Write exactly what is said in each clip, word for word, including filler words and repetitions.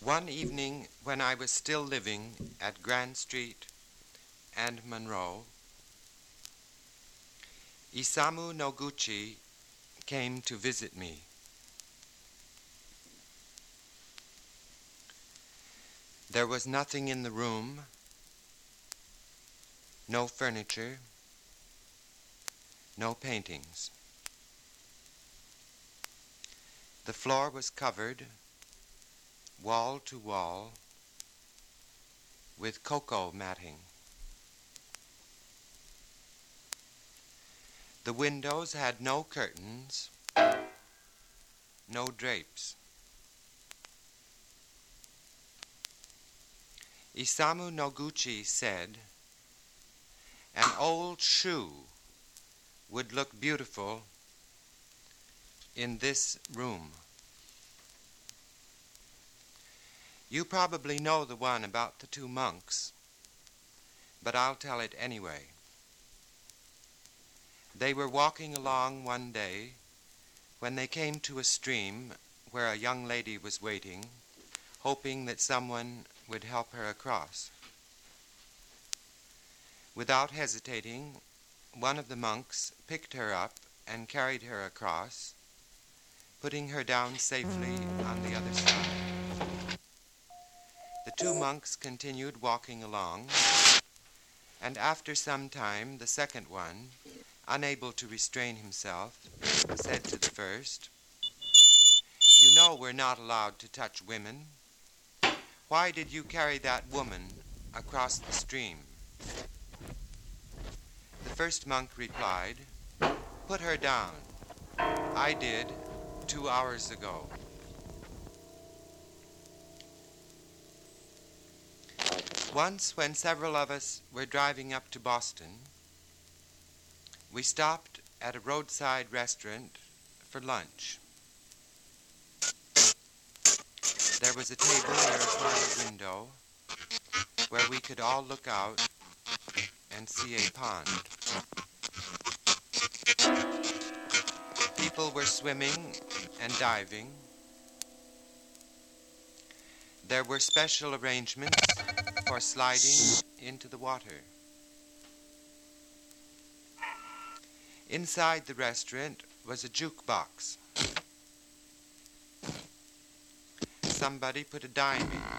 One evening when I was still living at Grand Street and Monroe, Isamu Noguchi came to visit me. There was nothing in the room, no furniture, no paintings. The floor was covered, wall to wall, with cocoa matting. The windows had no curtains, no drapes. Isamu Noguchi said, "An old shoe would look beautiful in this room." You probably know the one about the two monks, but I'll tell it anyway. They were walking along one day when they came to a stream where a young lady was waiting, hoping that someone would help her across. Without hesitating, one of the monks picked her up and carried her across, putting her down safely on the other side. The two monks continued walking along, and after some time the second one, unable to restrain himself, said to the first, "You know we're not allowed to touch women. Why did you carry that woman across the stream?" The first monk replied, "Put her down. I did two hours ago." Once, when several of us were driving up to Boston, we stopped at a roadside restaurant for lunch. There was a table near a parlor window where we could all look out and see a pond. People were swimming and diving. There were special arrangements for sliding into the water. Inside the restaurant was a jukebox. Somebody put a dime in.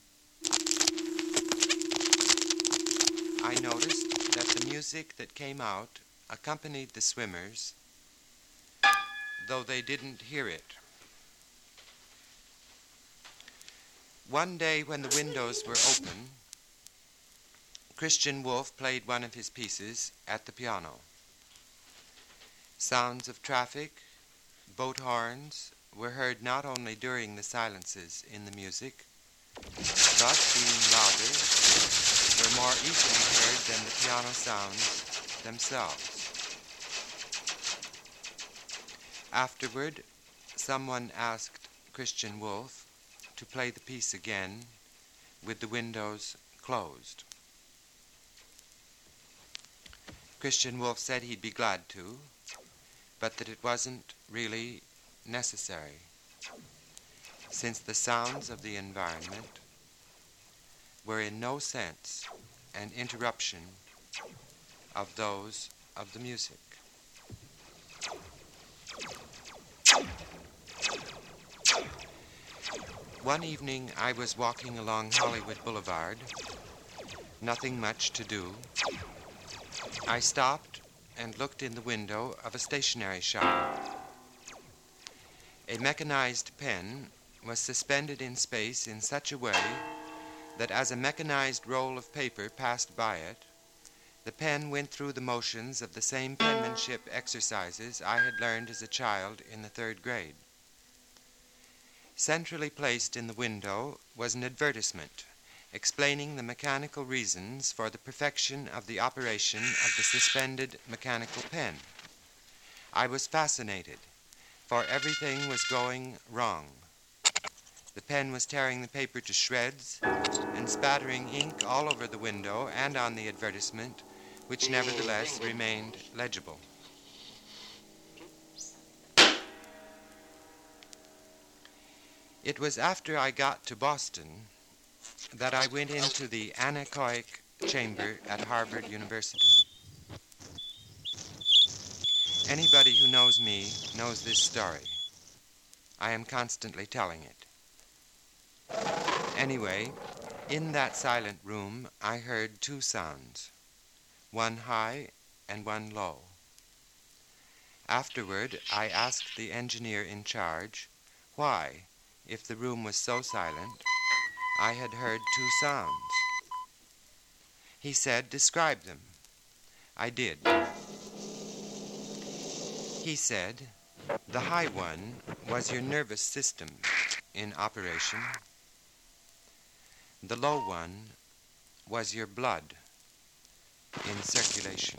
I noticed that the music that came out accompanied the swimmers, though they didn't hear it. One day when the windows were open, Christian Wolff played one of his pieces at the piano. Sounds of traffic, boat horns, were heard not only during the silences in the music, but being louder, were more easily heard than the piano sounds themselves. Afterward, someone asked Christian Wolff to play the piece again with the windows closed. Christian Wolff said he'd be glad to, but that it wasn't really necessary, since the sounds of the environment were in no sense an interruption of those of the music. One evening I was walking along Hollywood Boulevard, nothing much to do. I stopped and looked in the window of a stationery shop. A mechanized pen was suspended in space in such a way that as a mechanized roll of paper passed by it, the pen went through the motions of the same penmanship exercises I had learned as a child in the third grade. Centrally placed in the window was an advertisement explaining the mechanical reasons for the perfection of the operation of the suspended mechanical pen. I was fascinated, for everything was going wrong. The pen was tearing the paper to shreds and spattering ink all over the window and on the advertisement, which nevertheless remained legible. It was after I got to Boston that I went into the anechoic chamber at Harvard University. Anybody who knows me knows this story. I am constantly telling it. Anyway, in that silent room, I heard two sounds, one high and one low. Afterward, I asked the engineer in charge why, if the room was so silent, I had heard two sounds. He said, "Describe them." I did. He said, "The high one was your nervous system in operation. The low one was your blood in circulation."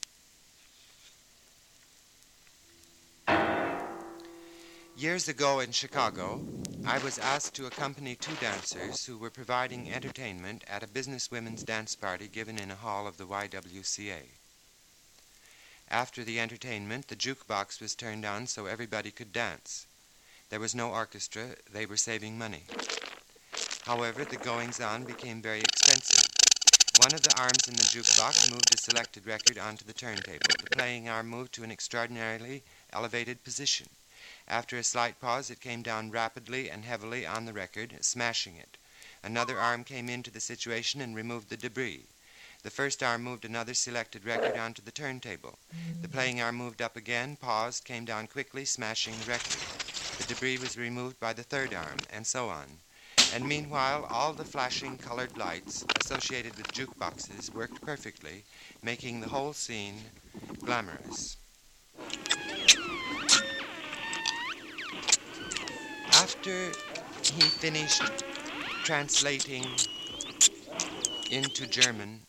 Years ago in Chicago, I was asked to accompany two dancers who were providing entertainment at a businesswomen's dance party given in a hall of the Y W C A. After the entertainment, the jukebox was turned on so everybody could dance. There was no orchestra. They were saving money. However, the goings-on became very expensive. One of the arms in the jukebox moved a selected record onto the turntable. The playing arm moved to an extraordinarily elevated position. After a slight pause, it came down rapidly and heavily on the record, smashing it. Another arm came into the situation and removed the debris. The first arm moved another selected record onto the turntable. The playing arm moved up again, paused, came down quickly, smashing the record. The debris was removed by the third arm, and so on. And meanwhile, all the flashing colored lights associated with jukeboxes worked perfectly, making the whole scene glamorous. After he finished translating into German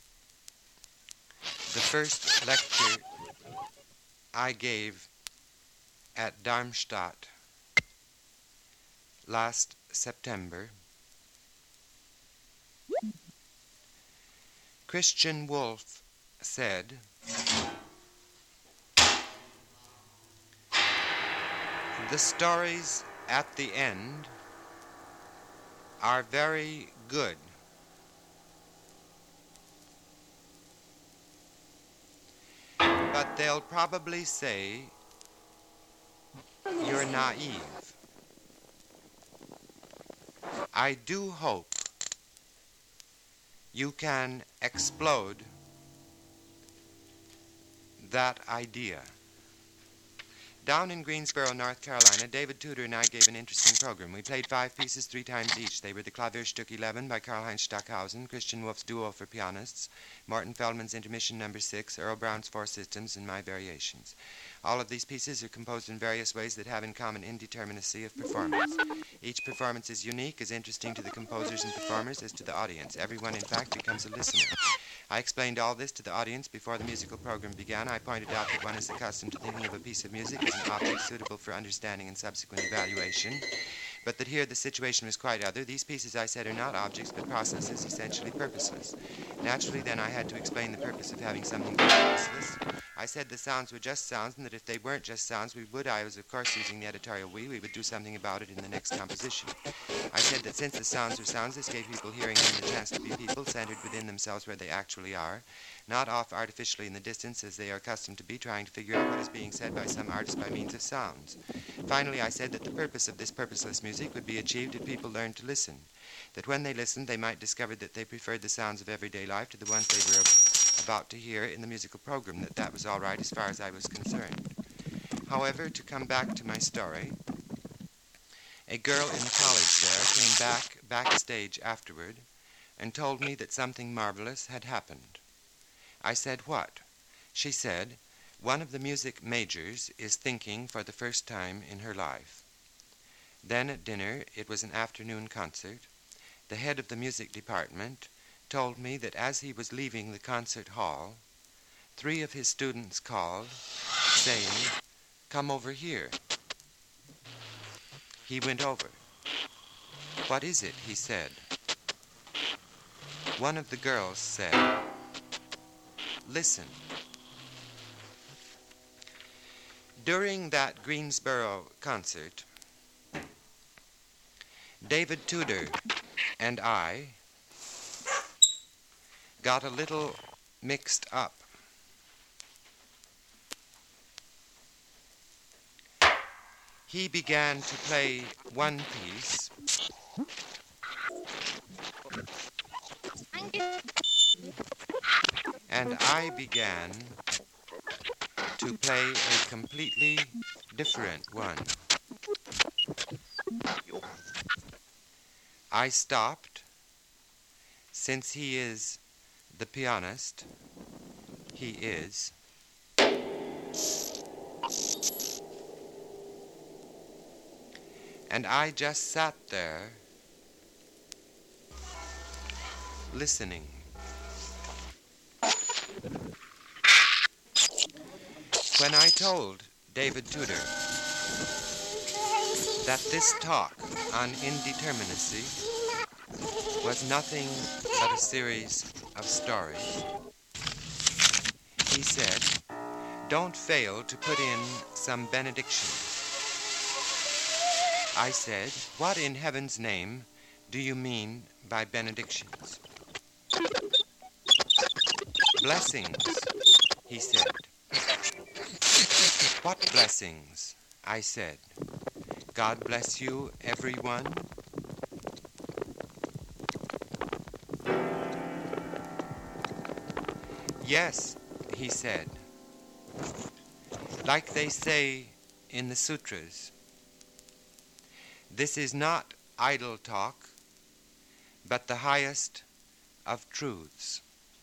the first lecture I gave at Darmstadt last September, Christian Wolff said, "The stories at the end are very good. But they'll probably say you're naive. I do hope you can explode that idea." Down in Greensboro, North Carolina, David Tudor and I gave an interesting program. We played five pieces three times each. They were the Klavierstück eleven by Karl-Heinz Stockhausen, Christian Wolff's Duo for pianists, Morton Feldman's Intermission number six, Earl Brown's Four Systems, and my variations. All of these pieces are composed in various ways that have in common indeterminacy of performance. Each performance is unique, as interesting to the composers and performers as to the audience. Everyone, in fact, becomes a listener. I explained all this to the audience before the musical program began. I pointed out that one is accustomed to thinking of a piece of music as an object suitable for understanding and subsequent evaluation, but that here the situation was quite other. These pieces, I said, are not objects, but processes, essentially purposeless. Naturally, then, I had to explain the purpose of having something purposeless. I said the sounds were just sounds, and that if they weren't just sounds, we would, I was of course using the editorial we, we would do something about it in the next composition. I said that since the sounds were sounds, this gave people hearing them the chance to be people, centered within themselves where they actually are, not off artificially in the distance as they are accustomed to be, trying to figure out what is being said by some artist by means of sounds. Finally, I said that the purpose of this purposeless music would be achieved if people learned to listen, that when they listened, they might discover that they preferred the sounds of everyday life to the ones they were about to hear in the musical program, that that was all right as far as I was concerned. However, to come back to my story, a girl in the college there came back backstage afterward and told me that something marvelous had happened. I said, "What?" She said, "One of the music majors is thinking for the first time in her life." Then at dinner, it was an afternoon concert, the head of the music department told me that as he was leaving the concert hall, three of his students called, saying, "Come over here." He went over. "What is it?" he said. One of the girls said, "Listen." During that Greensboro concert, David Tudor and I got a little mixed up. He began to play one piece, and I began to play a completely different one. I stopped. Since he is the pianist, he is. And I just sat there, listening. When I told David Tudor that this talk on indeterminacy was nothing but a series of stories, he said, "Don't fail to put in some benediction." I said, "What in heaven's name do you mean by benedictions?" "Blessings," he said. "What blessings?" I said. "God bless you, everyone." "Yes," he said, "like they say in the sutras, this is not idle talk, but the highest of truths."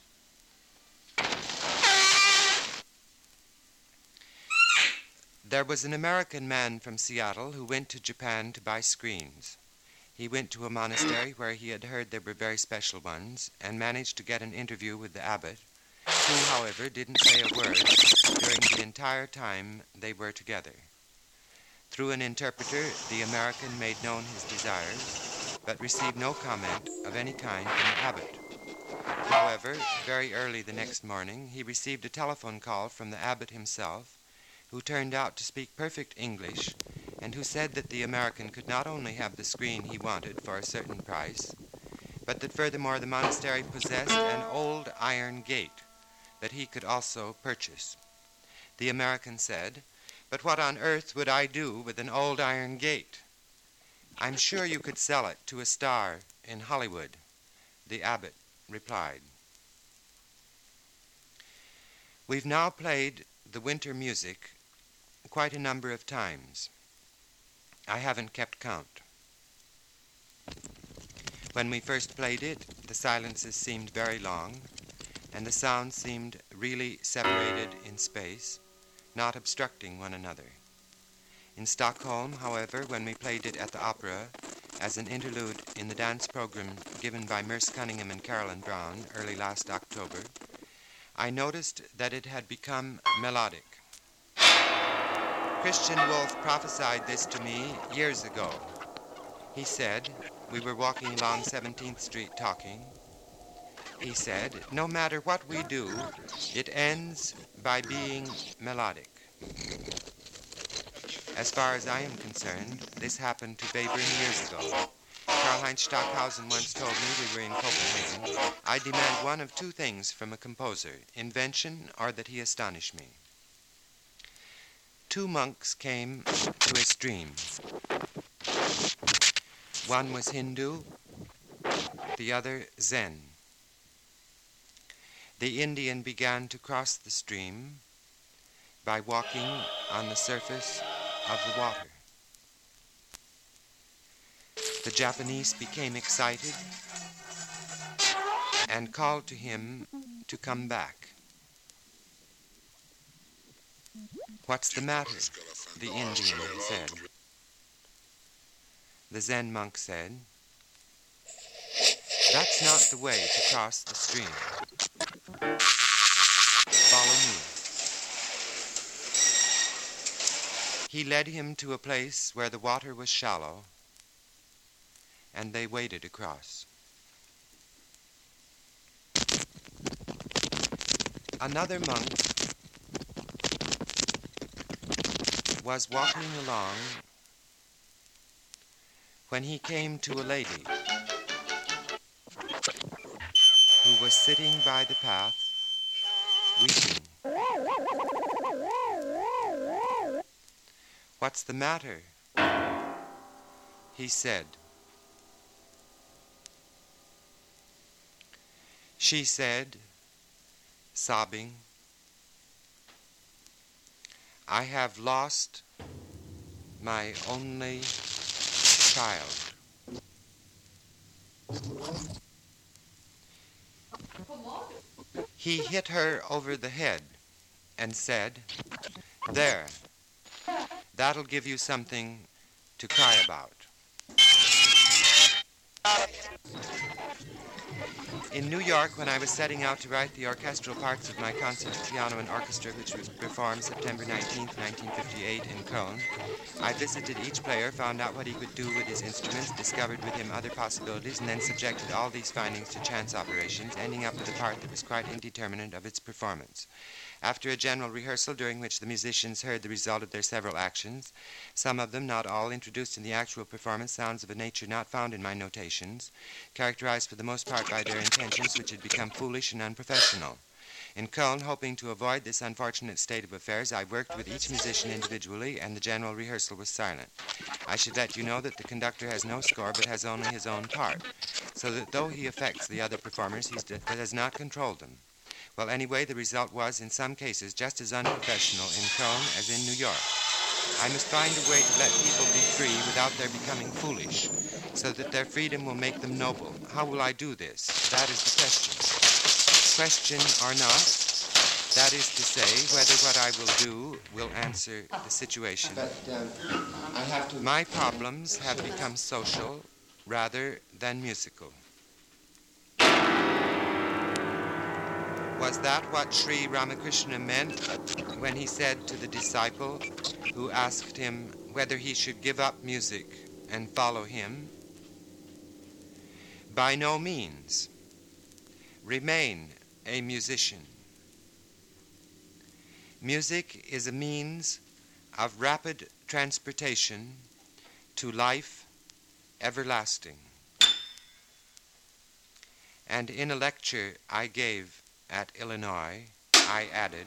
There was an American man from Seattle who went to Japan to buy screens. He went to a monastery where he had heard there were very special ones and managed to get an interview with the abbot, who, however, didn't say a word during the entire time they were together. Through an interpreter, the American made known his desires, but received no comment of any kind from the abbot. However, very early the next morning, he received a telephone call from the abbot himself, who turned out to speak perfect English, and who said that the American could not only have the screen he wanted for a certain price, but that furthermore the monastery possessed an old iron gate that he could also purchase. The American said, "But what on earth would I do with an old iron gate?" "I'm sure you could sell it to a star in Hollywood," the abbot replied. We've now played the winter music quite a number of times. I haven't kept count. When we first played it, the silences seemed very long, and the sounds seemed really separated in space, not obstructing one another. In Stockholm, however, when we played it at the opera as an interlude in the dance program given by Merce Cunningham and Carolyn Brown early last October, I noticed that it had become melodic. Christian Wolff prophesied this to me years ago. He said, we were walking along seventeenth Street talking, he said, "No matter what we do, it ends by being melodic." As far as I am concerned, this happened to Webern years ago. Karl-Heinz Stockhausen once told me, we were in Copenhagen, "I demand one of two things from a composer, invention or that he astonish me." Two monks came to a stream. One was Hindu, the other Zen. The Indian began to cross the stream by walking on the surface of the water. The Japanese became excited and called to him to come back. "What's the matter?" the Indian said. The Zen monk said, "That's not the way to cross the stream. Follow me." He led him to a place where the water was shallow, and they waded across. Another monk was walking along when he came to a lady who was sitting by the path, weeping. "What's the matter?" he said. She said, sobbing, "I have lost my only child." He hit her over the head and said, "There, that'll give you something to cry about." In New York, when I was setting out to write the orchestral parts of my concert for piano and orchestra, which was performed September nineteenth, nineteen fifty-eight in Cologne, I visited each player, found out what he could do with his instruments, discovered with him other possibilities, and then subjected all these findings to chance operations, ending up with a part that was quite indeterminate of its performance. After a general rehearsal during which the musicians heard the result of their several actions, some of them, not all, introduced in the actual performance sounds of a nature not found in my notations, characterized for the most part by their intentions, which had become foolish and unprofessional. In Cologne, hoping to avoid this unfortunate state of affairs, I worked with each musician individually, and the general rehearsal was silent. I should let you know that the conductor has no score, but has only his own part, so that though he affects the other performers, he does not control them. Well, anyway, the result was, in some cases, just as unprofessional in Cologne as in New York. I must find a way to let people be free without their becoming foolish, so that their freedom will make them noble. How will I do this? That is the question. Question or not, that is to say, whether what I will do will answer the situation. But um, I have to... My problems have become social rather than musical. Was that what Sri Ramakrishna meant when he said to the disciple who asked him whether he should give up music and follow him? By no means. Remain a musician. Music is a means of rapid transportation to life everlasting. And in a lecture I gave at Illinois, I added,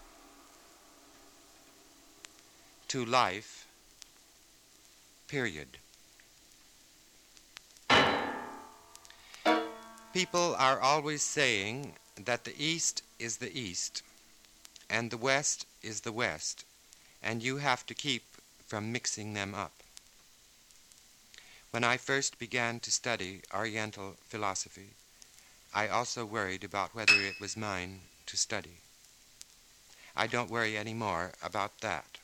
to life, period. People are always saying that the East is the East and the West is the West, and you have to keep from mixing them up. When I first began to study Oriental philosophy, I also worried about whether it was mine to study. I don't worry any more about that.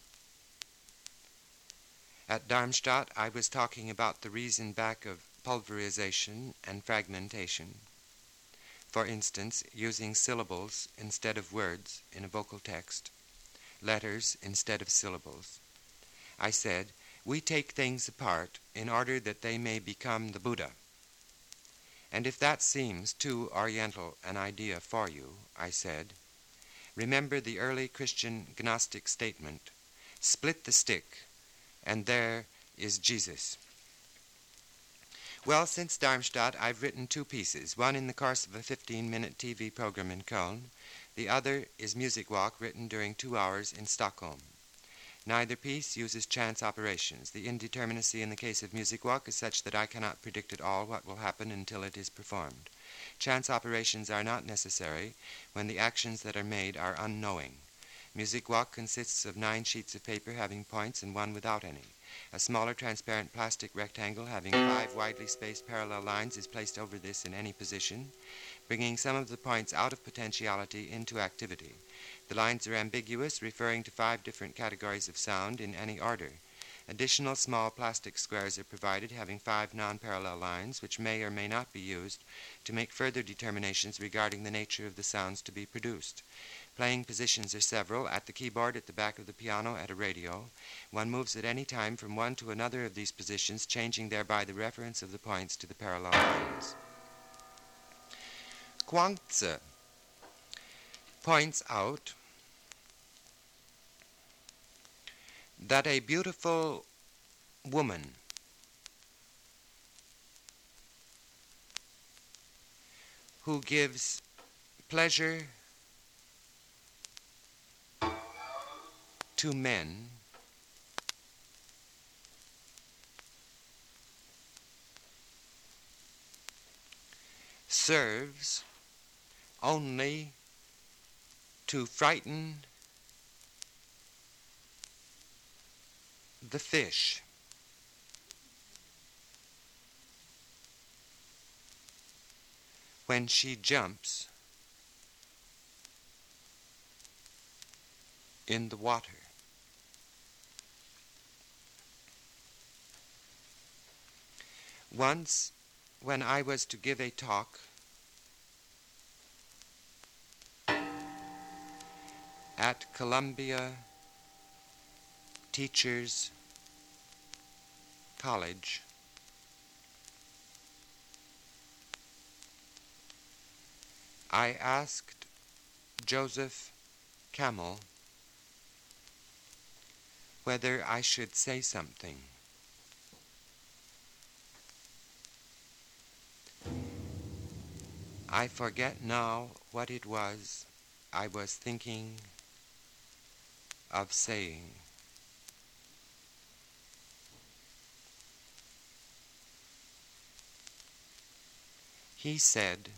At Darmstadt, I was talking about the reason back of pulverization and fragmentation. For instance, using syllables instead of words in a vocal text, letters instead of syllables. I said, we take things apart in order that they may become the Buddha. And if that seems too Oriental an idea for you, I said, remember the early Christian Gnostic statement, split the stick, and there is Jesus. Well, since Darmstadt, I've written two pieces, one in the course of a fifteen-minute T V program in Cologne. The other is Music Walk, written during two hours in Stockholm. Neither piece uses chance operations. The indeterminacy in the case of Music Walk is such that I cannot predict at all what will happen until it is performed. Chance operations are not necessary when the actions that are made are unknowing. Music Walk consists of nine sheets of paper having points and one without any. A smaller transparent plastic rectangle having five widely spaced parallel lines is placed over this in any position, bringing some of the points out of potentiality into activity. The lines are ambiguous, referring to five different categories of sound in any order. Additional small plastic squares are provided having five non-parallel lines, which may or may not be used to make further determinations regarding the nature of the sounds to be produced. Playing positions are several, at the keyboard, at the back of the piano, at a radio. One moves at any time from one to another of these positions, changing thereby the reference of the points to the parallel lines. Chuang-Tzu points out that a beautiful woman who gives pleasure to men serves only to frighten the fish. When she jumps in the water. Once, when I was to give a talk at Columbia Teachers College, I asked Joseph Camel whether I should say something. I forget now what it was I was thinking of saying. He said,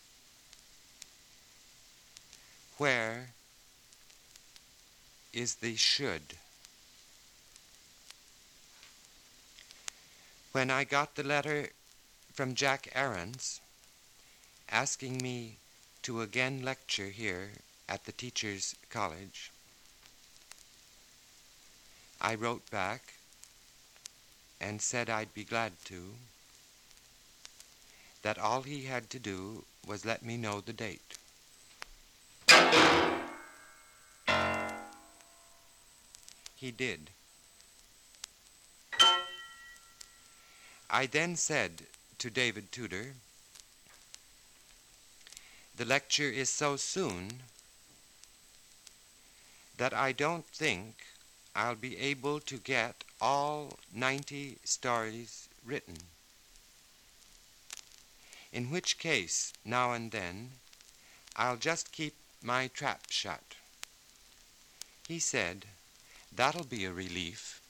"Where is the should?" When I got the letter from Jack Aarons asking me to again lecture here at the Teachers College, I wrote back and said I'd be glad to, that all he had to do was let me know the date. He did. I then said to David Tudor, "The lecture is so soon that I don't think I'll be able to get all ninety stories written, in which case, now and then, I'll just keep my trap shut." He said, "That'll be a relief."